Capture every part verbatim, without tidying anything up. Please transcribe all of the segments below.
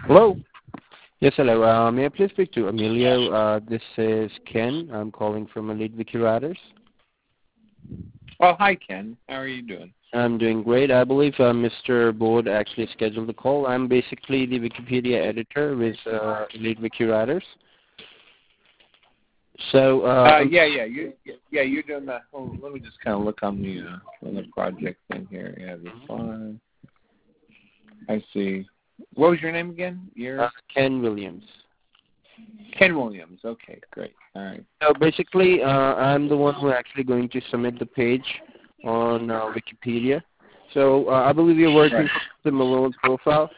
Hello. Yes, hello. Uh, may I please speak to Emilio? Uh, this is Ken. I'm calling from Elite Wiki Writers. Oh, hi, Ken. How are you doing? I'm doing great. I believe uh, Mister Board actually scheduled the call. I'm basically the Wikipedia editor with uh, Elite Wiki Writers. So, uh, uh, yeah, yeah, you, yeah, you're doing that. Oh, let me just kind of look on the uh, on the project thing here. Yeah, the fine. I see. What was your name again? Your uh, Ken Williams. Ken Williams. Okay, great. All right. So basically, uh, I'm the one who actually going to submit the page on uh, Wikipedia. So uh, I believe you're working Right. for the Malone profile.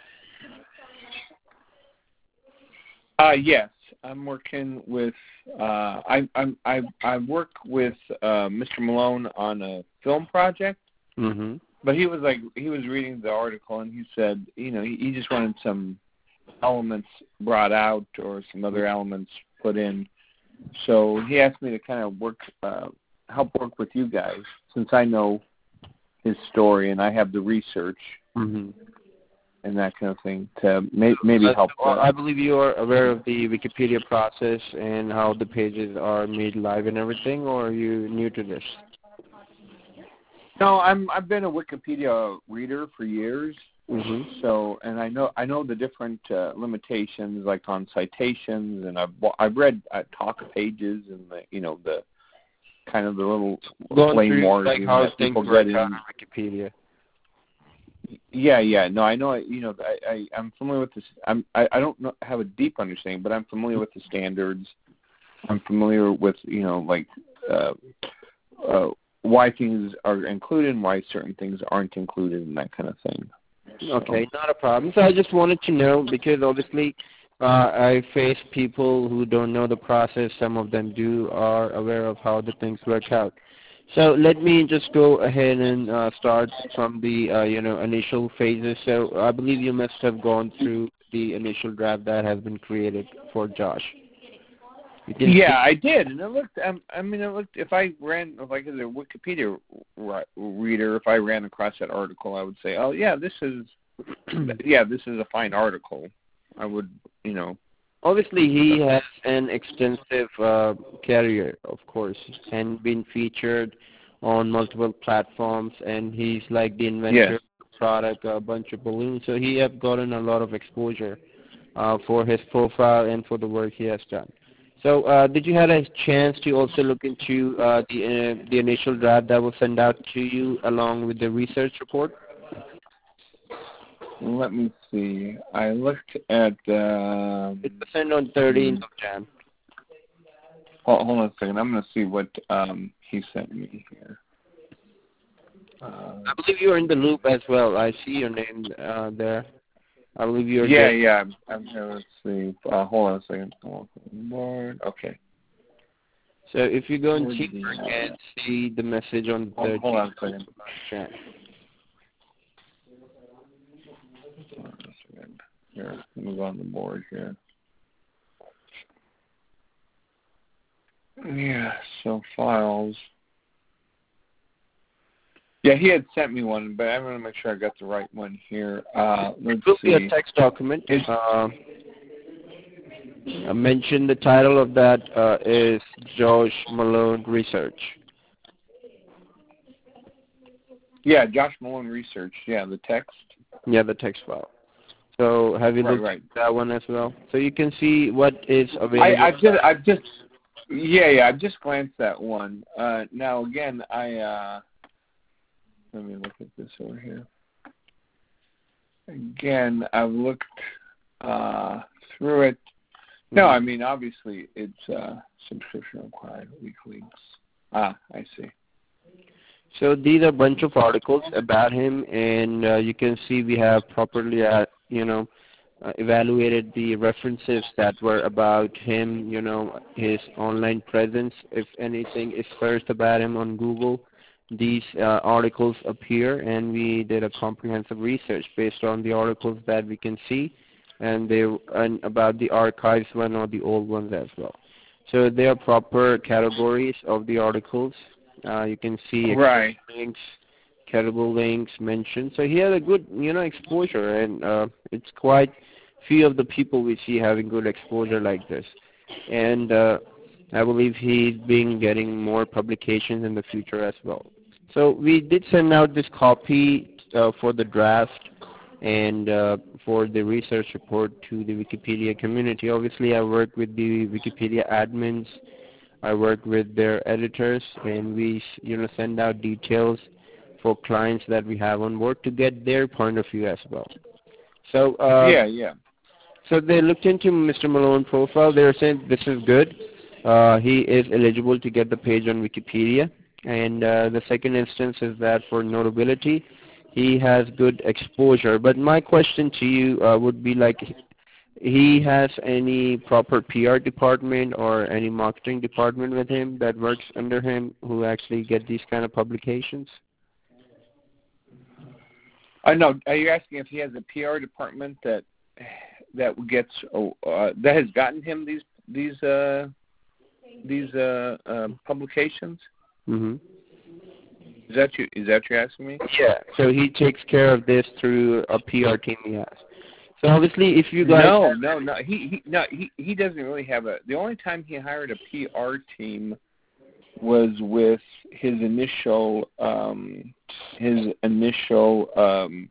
Uh, yes, I'm working with. Uh, I I'm I I work with uh, Mister Malone on a film project. Mm-hmm. But he was like, he was reading the article, and he said, you know, he, he just wanted some elements brought out or some other elements put in. So he asked me to kind of work, uh, help work with you guys, since I know his story and I have the research Mm-hmm. and that kind of thing to may, maybe Uh, help. so, uh, Uh, I believe you are aware of the Wikipedia process and how the pages are made live and everything, or are you new to this? no, I'm I've been a Wikipedia reader for years. Mm-hmm. So, and I know I know the different uh, limitations, like on citations, and I've I've read uh, talk pages and the you know the kind of the little Going flame through wars like you how know, things people work get out in. on Wikipedia. Yeah, yeah. No, I know. You know, I, I I'm familiar with this. I'm I, I don't know, have a deep understanding, but I'm familiar with the standards. I'm familiar with you know like uh, uh, why things are included and why certain things aren't included and that kind of thing. Okay, not a problem. So I just wanted to know because obviously uh, I face people who don't know the process. Some of them do are aware of how the things work out. So let me just go ahead and uh, start from the uh, you know initial phases. So I believe you must have gone through the initial draft that has been created for Josh. You can Yeah, see. I did, and it looked. Um, I mean, it looked. If I ran, if I was a Wikipedia ri- reader, if I ran across that article, I would say, "Oh, yeah, this is, yeah, this is a fine article." I would, you know. Obviously, he has an extensive uh, career, of course, and been featured on multiple platforms. And he's like the inventor Yes. of the product, a bunch of balloons. So he have gotten a lot of exposure uh, for his profile and for the work he has done. So, uh, did you have a chance to also look into uh, the uh, the initial draft that was sent out to you along with the research report? Let me see. I looked at. Um, It was sent on thirteenth of Jan. hold, hold on a second. I'm going to see what um, he sent me here. Uh, I believe you're in the loop as well. I see your name uh, there. I believe you're yeah, there. yeah. I'm, I'm here. Let's see. Uh, hold on a second. Board. Okay. So if you go and Where'd check the, and see the message on the hold, hold on a thirteenth second. of Jan. Hold on a second. Here, let me go on the board here. Yeah, so files. Yeah, he had sent me one, but I want to make sure I got the right one here. Uh, let's It will see. be a text document. Uh, I mentioned the title of that uh, is Josh Malone Research. Yeah, Josh Malone Research. Yeah, the text. Yeah, the text file. So have you Right, looked right. at that one as well? So you can see what is available. I, I've just, I've just, yeah, yeah, I've just glanced at one. Uh, now again, I, uh, let me look at this over here. Again, I've looked uh, through it. No, I mean, obviously, it's uh, subscription required, week links. Ah, I see. So these are a bunch of articles about him, and uh, you can see we have properly, uh, you know, uh, evaluated the references that were about him, you know, his online presence. If anything is searched about him on Google, these uh, articles appear, and we did a comprehensive research based on the articles that we can see, and they and about the archives one or the old ones as well. So there are proper categories of the articles. Uh, you can see Right. links, credible links mentioned. So he had a good, you know, exposure, and uh, it's quite few of the people we see having good exposure like this, and uh, I believe he's been getting more publications in the future as well. So we did send out this copy uh, for the draft and uh, for the research report to the Wikipedia community. Obviously, I work with the Wikipedia admins. I work with their editors, and we, you know, send out details for clients that we have on board to get their point of view as well. So uh, yeah, yeah. So they looked into Mister Malone's profile. They were saying this is good. Uh, he is eligible to get the page on Wikipedia. And uh, the second instance is that for notability, he has good exposure. But my question to you uh, would be like, he has any proper P R department or any marketing department with him that works under him who actually get these kind of publications? I know. Are you asking if he has a P R department that that gets uh, that has gotten him these these uh, these uh, uh, publications? Mm-hmm. Is that you? Is that you're asking me? Yeah. So he takes care of this through a P R team he has. So obviously, if you guys no, no, no, he, he no he he doesn't really have a. The only time he hired a P R team was with his initial um, his initial um,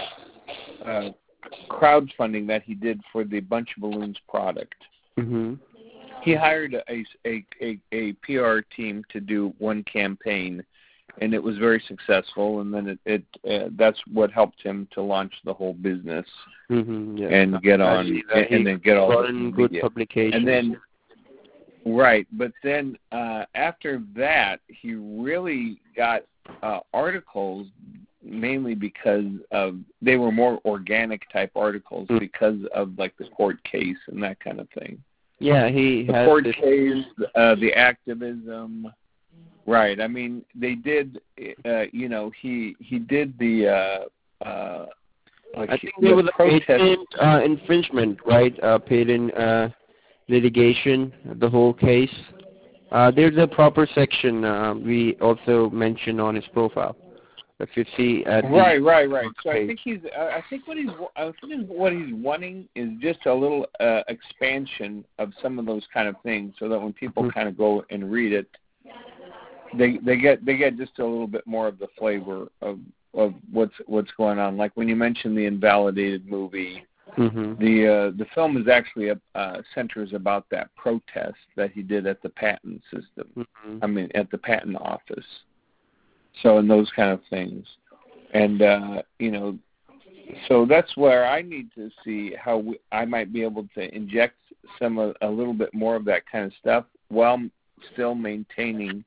uh, crowdfunding that he did for the Bunch of Balloons product. Mm-hmm. He hired a, a a a P R team to do one campaign, and it was very successful. And then it, it uh, that's what helped him to launch the whole business mm-hmm, yeah. and get on and, and then get all the good yeah. publications. And then right, but then uh, after that, he really got uh, articles mainly because of they were more organic type articles mm-hmm. because of like the court case and that kind of thing. Yeah, he the has court this case, uh, the activism. Right. I mean, they did. Uh, you know, he he did the. Uh, uh, like I think the there was protest. a patent uh, infringement, right? Uh, patent uh, litigation, the whole case. Uh, there's a proper section uh, we also mentioned on his profile. If you see at right, right, right. So page. I think he's. Uh, I think what he's. I think what he's wanting is just a little uh, expansion of some of those kind of things, so that when people mm-hmm. kind of go and read it, they they get they get just a little bit more of the flavor of of what's what's going on. Like when you mentioned the Invalidated movie, mm-hmm. the uh, the film is actually a, uh, centers about that protest that he did at the patent system. Mm-hmm. I mean, at the patent office. So, and those kind of things. And, uh, you know, so that's where I need to see how we, I might be able to inject some, uh, a little bit more of that kind of stuff while still maintaining,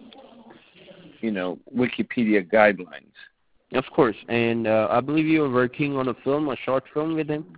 you know, Wikipedia guidelines. Of course. And uh, I believe you are working on a film, a short film with him?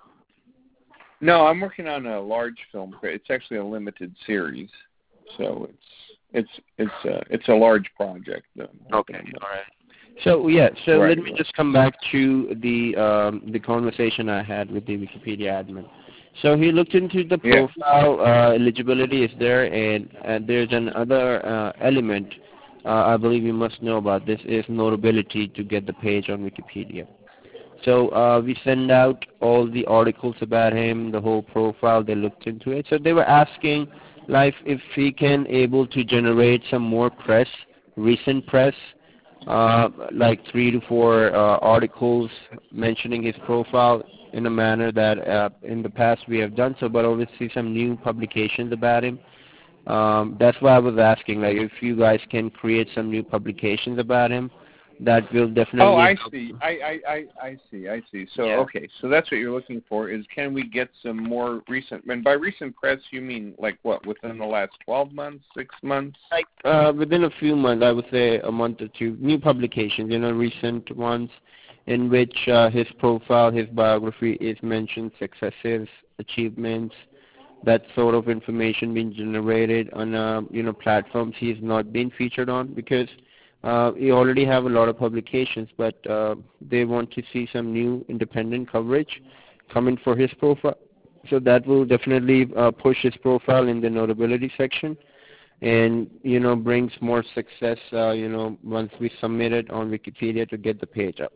No, I'm working on a large film. It's actually a limited series. So it's, It's it's a it's a large project. Okay, all right. So yeah, so right. let me just come back to the um, the conversation I had with the Wikipedia admin. So he looked into the profile. Yeah. Uh, eligibility is there, and uh, there's another uh, element uh, I believe you must know about. This is notability to get the page on Wikipedia. So uh, we send out all the articles about him, the whole profile. They looked into it. So they were asking. Like if he can able to generate some more press, recent press, uh, like three to four uh, articles mentioning his profile in a manner that uh, in the past we have done so, but obviously some new publications about him. Um, that's why I was asking, like if you guys can create some new publications about him, that will definitely. Oh, I help. see. I, I, I, I see. I see. So yeah. okay. So that's what you're looking for is can we get some more recent? And by recent press, you mean like what? Within the last twelve months, six months? Like uh, within a few months, I would say a month or two. New publications, you know, recent ones, in which uh, his profile, his biography is mentioned, successes, achievements, that sort of information being generated on uh, you know platforms he's not been featured on because. Uh, we already have a lot of publications, but uh, they want to see some new independent coverage coming for his profile. So that will definitely uh, push his profile in the notability section and, you know, brings more success, uh, you know, once we submit it on Wikipedia to get the page up.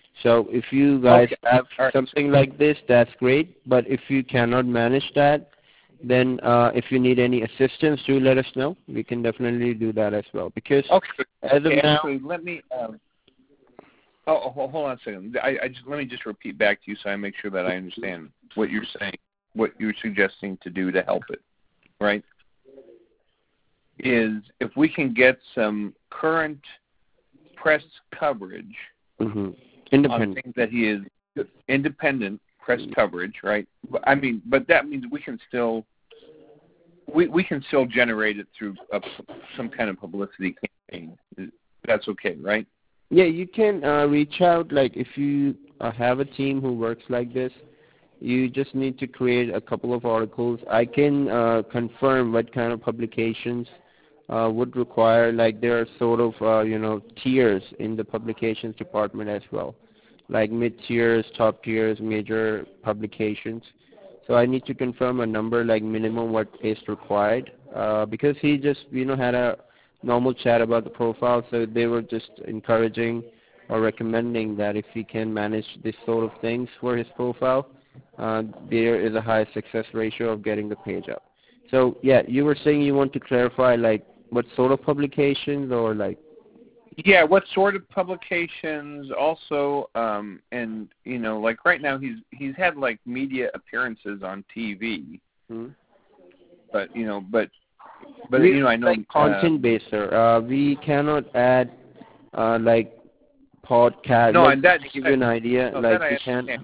So if you guys Okay. have All right. something like this, that's great. But if you cannot manage that, then uh, if you need any assistance, do let us know. We can definitely do that as well. Because Okay. as of Okay, now, actually, let me. Um, oh, oh, hold on a second. I, I just let me just repeat back to you so I make sure that I understand what you're saying, what you're suggesting to do to help it. Right? Is if we can get some current press coverage mm-hmm. on independent. things that he is independent press coverage, right? I mean, but that means we can still we we can still generate it through a, some kind of publicity campaign. That's okay, right? Yeah, you can uh, reach out. Like if you uh, have a team who works like this, you just need to create a couple of articles. I can uh, confirm what kind of publications uh, would require. Like there are sort of uh, you know tiers in the publications department as well, like mid tiers, top tiers, major publications. So I need to confirm a number like minimum what is required uh, because he just you know had a normal chat about the profile, so they were just encouraging or recommending that if he can manage this sort of things for his profile, uh, there is a high success ratio of getting the page up. So yeah, you were saying you want to clarify like what sort of publications or like. Yeah, what sort of publications also, um, and you know, like right now he's he's had like media appearances on T V, Hmm? but you know, but but We you know, I know like content uh, based, sir. Uh, we cannot add uh, like podcast. no, Like and that to give you an idea, no, like that I we can. understand.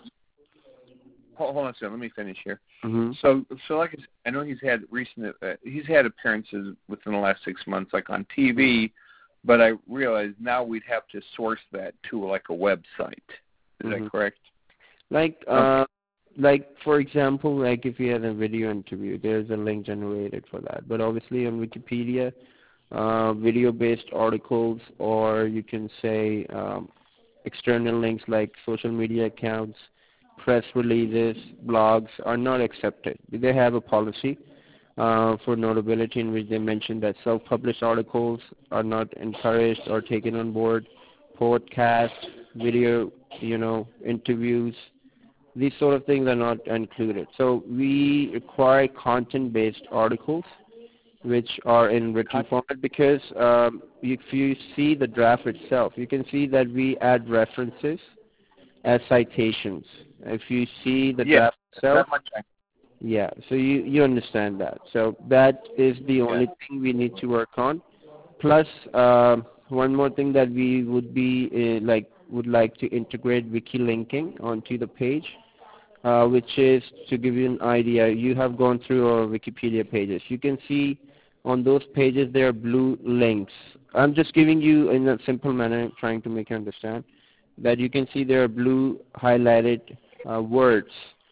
Hold, hold on a second. Let me finish here. Mm-hmm. So, so like I said, I know he's had recent, uh, he's had appearances within the last six months, like on T V, but I realize now we'd have to source that to like a website. Is Mm-hmm. that correct? Like, uh, okay. like for example, like if you had a video interview, there's a link generated for that. But obviously on Wikipedia, uh, video-based articles, or you can say um, external links like social media accounts, press releases, blogs are not accepted. They have a policy uh, for notability in which they mention that self-published articles are not encouraged or taken on board. Podcasts, video, you know, interviews, these sort of things are not included. So we require content-based articles which are in written format because um, if you see the draft itself, you can see that we add references as citations. If you see the Yeah, draft itself, that much I, yeah, so you, you understand that. So that is the only yeah. thing we need to work on. Plus, uh, one more thing that we would be uh, like would like to integrate wiki linking onto the page, uh, which is to give you an idea. You have gone through our Wikipedia pages. You can see on those pages there are blue links. I'm just giving you in a simple manner, trying to make you understand that you can see there are blue highlighted uh, words.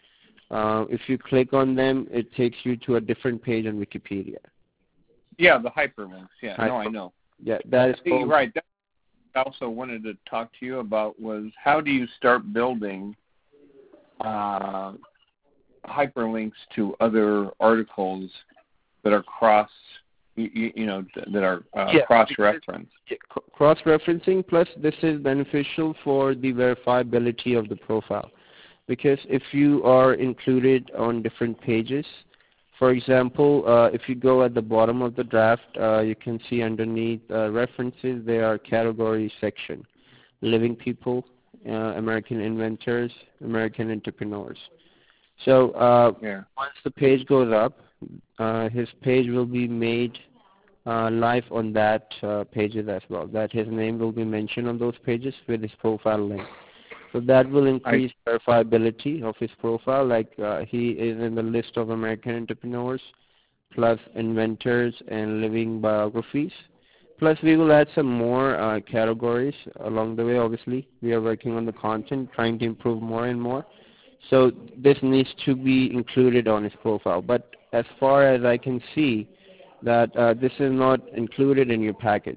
Uh, if you click on them, it takes you to a different page on Wikipedia. Yeah, the hyperlinks. Yeah, Hyper- no, I know. Yeah, that is You're called. right. That I also wanted to talk to you about was how do you start building uh, hyperlinks to other articles that are cross, you, you know, that are uh, yeah, cross-referenced. Yeah, cross-referencing, plus this is beneficial for the verifiability of the profile. Because if you are included on different pages, for example, uh, if you go at the bottom of the draft, uh, you can see underneath uh, references there are category section, living people, uh, American inventors, American entrepreneurs. So uh, Yeah. once the page goes up, uh, his page will be made uh, live on that uh, pages as well. That his name will be mentioned on those pages with his profile link. So that will increase I, verifiability of his profile, like uh, he is in the list of American entrepreneurs, plus inventors and living biographies. Plus we will add some more uh, categories along the way. Obviously, we are working on the content, trying to improve more and more. So this needs to be included on his profile. But as far as I can see, that uh, this is not included in your package.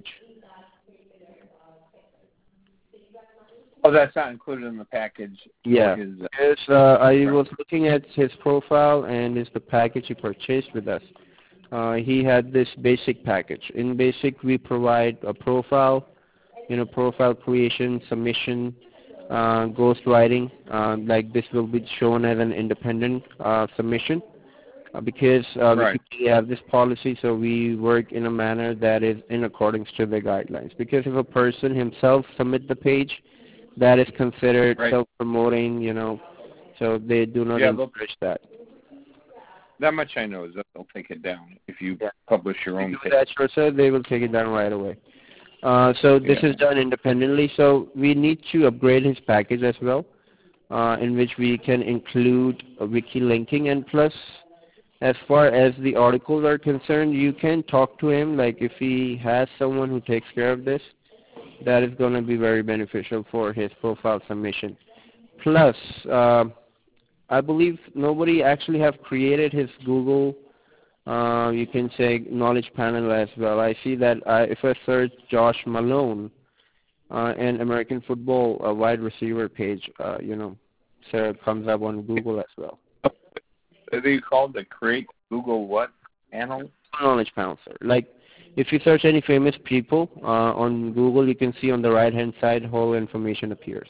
Oh, that's not included in the package. Yeah, his, uh, because uh, I was looking at his profile and it's the package he purchased with us. Uh, he had this basic package. In basic, we provide a profile, you know, profile creation, submission, uh, ghostwriting. Uh, like this will be shown as an independent uh, submission uh, because uh, Right. Wikipedia have this policy, so we work in a manner that is in accordance to the guidelines. Because if a person himself submit the page, that is considered Right. self-promoting, you know, so they do not Yeah, they'll, encourage that. that much I know is that they'll take it down if you Yeah. publish your If own you do page. that yourself, they will take it down right away. Uh, so this Yeah. is done independently, so we need to upgrade his package as well, uh, in which we can include a wiki linking. And plus, as far as the articles are concerned, you can talk to him, like if he has someone who takes care of this, that is going to be very beneficial for his profile submission. Plus, uh, I believe nobody actually have created his Google, uh, you can say, knowledge panel as well. I see that I, if I search Josh Malone, uh, and American football uh, wide receiver page, uh, you know, so it comes up on Google as well. Are they called the Create Google what panel? Knowledge panel, sir. Like, if you search any famous people uh, on Google, you can see on the right-hand side whole information appears.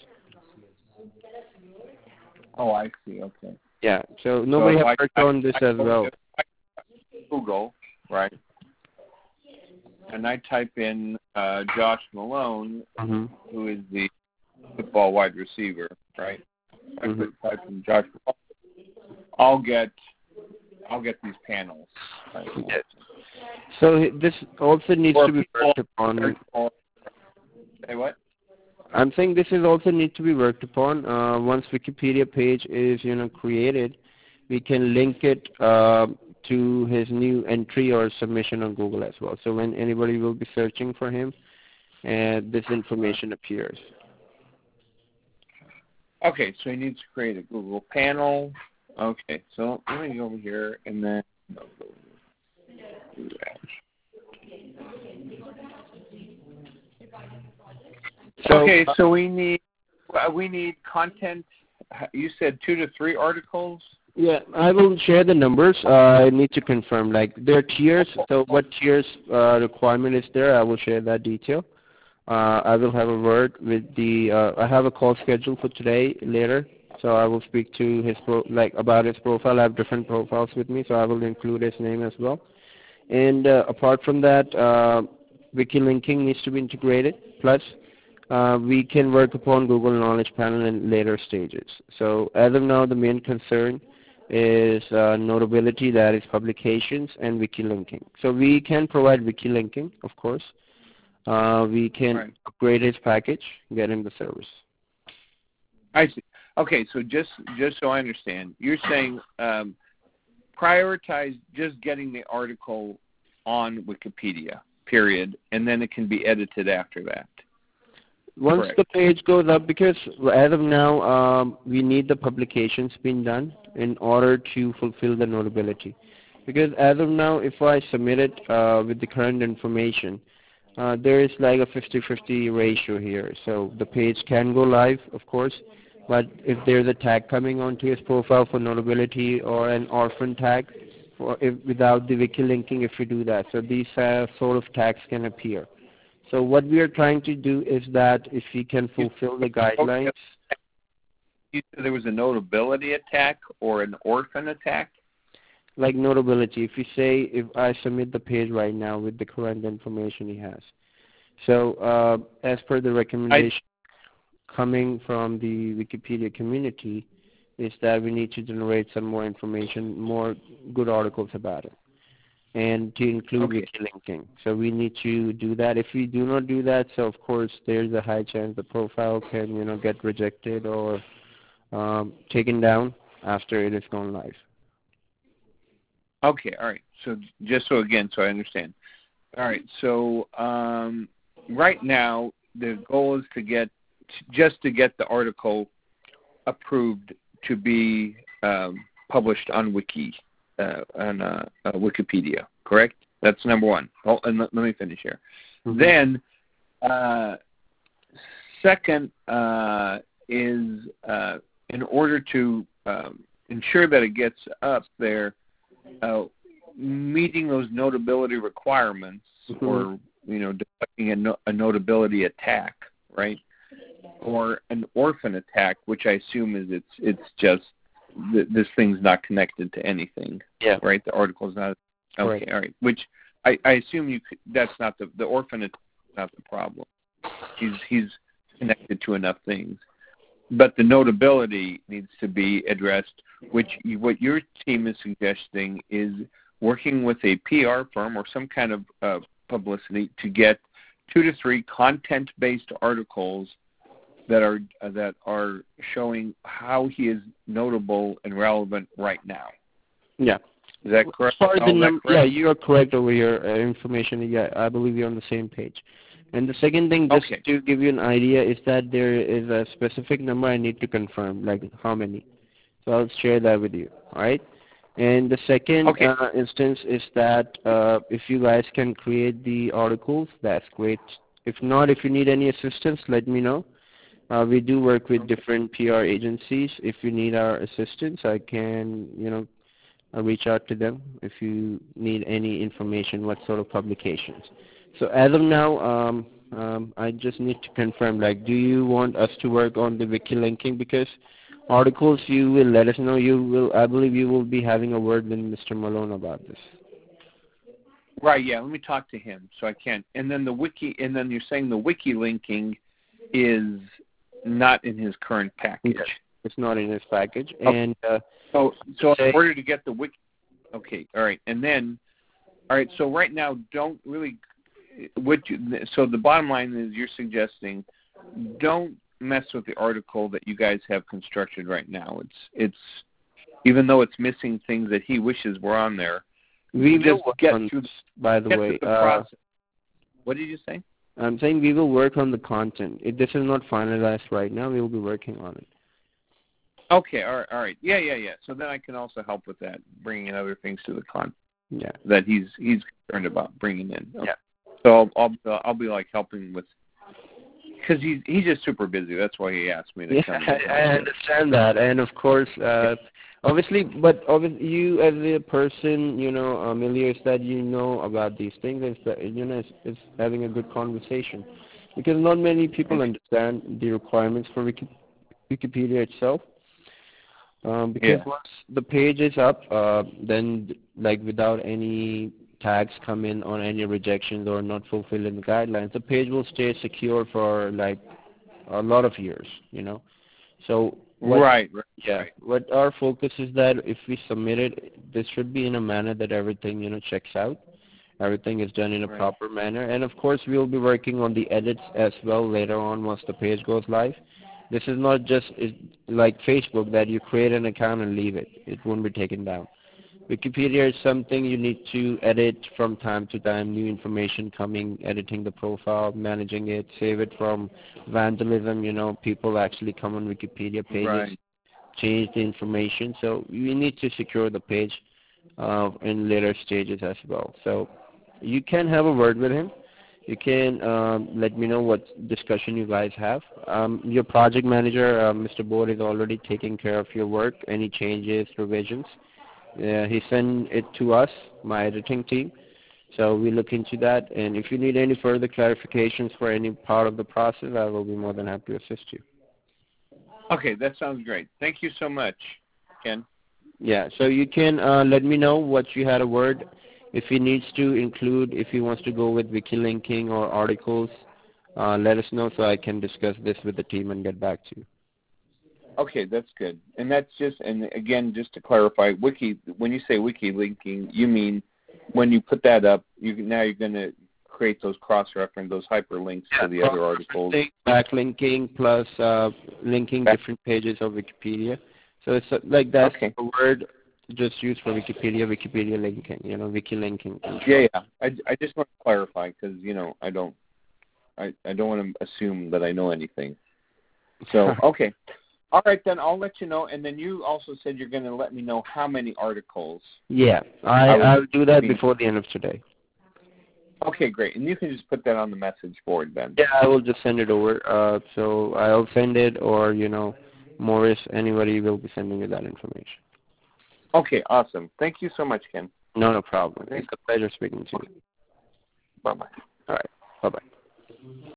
Oh, I see. Okay. Yeah, so nobody so has I, worked I, on this I, as well. I Google, right? And I type in uh, Josh Malone, Mm-hmm. who is the football wide receiver, right? I Mm-hmm. type in Josh Malone. I'll get, I'll get these panels. Right? Yes. So h- this also needs Or to be people worked upon. or, say what? I'm saying this is also need to be worked upon. Uh, once Wikipedia page is, you know, created, we can link it uh, to his new entry or submission on Google as well. So when anybody will be searching for him, and this information appears. Okay, so he needs to create a Google panel. Okay, so let me go over here and then no, do that. So, okay, so we need uh, we need content. You said two to three articles. yeah, I will share the numbers. Uh, I need to confirm. Like there are tiers. So what tiers uh, requirement is there? I will share that detail. Uh, I will have a word with the. Uh, I have a call scheduled for today later, so I will speak to his pro, like about his profile. I have different profiles with me, so I will include his name as well. And uh, apart from that, uh, wiki linking needs to be integrated. Plus, uh, we can work upon Google Knowledge Panel in later stages. So as of now, the main concern is uh, notability, that is publications, and wiki linking. So we can provide wiki linking, of course. Uh, we can Right. upgrade his package, get him the service. I see. Okay, so just just so I understand, you're saying um, prioritize just getting the article on Wikipedia, period, and then it can be edited after that. Once Correct. the page goes up, because as of now, um, we need the publications being done in order to fulfill the notability. Because as of now, if I submit it uh, with the current information, uh, there is like a fifty fifty ratio here. So the page can go live, of course, but if there's a tag coming onto his profile for notability or an orphan tag, for if, without the wiki linking, if you do that, so these uh, sort of tags can appear. So what we are trying to do is that if we can fulfill the guidelines. You said there was a notability attack or an orphan attack? Like notability, if you say, if I submit the page right now with the current information he has. So uh, as per the recommendation I, coming from the Wikipedia community, is that we need to generate some more information, more good articles about it, and to include okay. wiki linking. So we need to do that. If we do not do that, so of course there's a high chance the profile can, you know, get rejected or um, taken down after it is gone live. Okay, all right. So just so again, so I understand. All right, so um, right now the goal is to get just to get the article approved to be um, published on Wiki uh, on uh, uh, Wikipedia. Correct? That's number one. Oh, and let, let me finish here. Mm-hmm. Then, uh, second uh, is uh, in order to um, ensure that it gets up there. Uh, meeting those notability requirements, mm-hmm. or you know, deflecting a, no, a notability attack, right? or an orphan attack, which I assume is it's it's just th- this thing's not connected to anything. Yeah. Right. The article's not. Okay. Correct. All right. Which I, I assume you could, that's not the the orphan attack is not the problem. He's he's connected to enough things, but the notability needs to be addressed. Which you, what your team is suggesting is working with a P R firm or some kind of uh, publicity to get two to three content-based articles that are uh, that are showing how he is notable and relevant right now. Yeah. Is that correct? As far as the num- correct? Yeah, you are correct over your uh, information. Yeah, I believe you're on the same page. And the second thing, just okay. to give you an idea, is that there is a specific number I need to confirm, like how many. So I'll share that with you. All right. And the second okay. uh, instance is that uh, if you guys can create the articles, that's great. If not, if you need any assistance, let me know. Uh, we do work with different P R agencies. If you need our assistance, I can, you know, uh, reach out to them if you need any information, what sort of publications. So as of now, um, um, I just need to confirm, like, do you want us to work on the wiki linking? Because articles, you will let us know. You will, I believe you will be having a word with Mister Malone about this. Right, yeah, let me talk to him so I can. And then the wiki, and then you're saying the wiki linking is not in his current package. Yes, it's not in his package. Okay. And uh, so, so say, in order to get the wiki, okay, all right, and then, all right, so right now, don't really, what you, so the bottom line is you're suggesting don't mess with the article that you guys have constructed right now. It's, it's, even though it's missing things that he wishes were on there, we just will get on, through the, by the get way. the Uh, process. What did you say? I'm saying we will work on the content. If this is not finalized right now, we will be working on it. Okay, all right, all right. Yeah, yeah, yeah. So then I can also help with that, bringing other things to the con yeah. that he's he's concerned about bringing in. Okay. Yeah. So I'll, I'll I'll be like helping with, because he's he's just super busy. That's why he asked me to yeah, come. I, I understand that, and of course, uh, obviously, but obviously, you as a person, you know, Amelia, is that you know about these things, is that you know, it's, it's having a good conversation, because not many people understand the requirements for Wiki, Wikipedia itself. Um, because yeah. once the page is up, uh, then like without any tags come in on any rejections or not fulfilling the guidelines, the page will stay secure for like a lot of years, you know. So what, right, right, yeah, right. what our focus is that if we submit it, this should be in a manner that everything, you know, checks out. Everything is done in a right. proper manner. And of course, we'll be working on the edits as well later on once the page goes live. This is not just like Facebook that you create an account and leave it. It won't be taken down. Wikipedia is something you need to edit from time to time, new information coming, editing the profile, managing it, save it from vandalism, you know, people actually come on Wikipedia pages, Right. change the information. So we need to secure the page uh, in later stages as well. So you can have a word with him. You can um, let me know what discussion you guys have. Um, your project manager, uh, Mister Board, is already taking care of your work, any changes, revisions. Uh, he sent it to us, my editing team. So we look into that. And if you need any further clarifications for any part of the process, I will be more than happy to assist you. Okay, that sounds great. Thank you so much, Ken. Yeah, so you can uh, let me know what you had a word. If he needs to include, if he wants to go with wiki linking or articles, uh, let us know so I can discuss this with the team and get back to you. Okay, that's good. And that's just, and again, just to clarify, wiki. When you say wiki linking, you mean when you put that up, you now you're going to create those cross-reference, those hyperlinks yeah, to the other articles. Backlinking plus uh, linking Back. different pages of Wikipedia. So it's uh, like that's okay. a word just used for Wikipedia, Wikipedia linking, you know, wiki linking. Yeah, yeah. I, I just want to clarify because, you know, I don't, I, I don't want to assume that I know anything. So, okay. All right, then I'll let you know. And then you also said you're going to let me know how many articles. Yeah, I, I I'll do that before the end of today. Okay, great. And you can just put that on the message board then. Yeah, I will just send it over. Uh, so I'll send it, or, you know, Morris, anybody will be sending you that information. Okay, awesome. Thank you so much, Ken. No, no problem. It's a pleasure speaking to you. Bye-bye. All right. Bye-bye.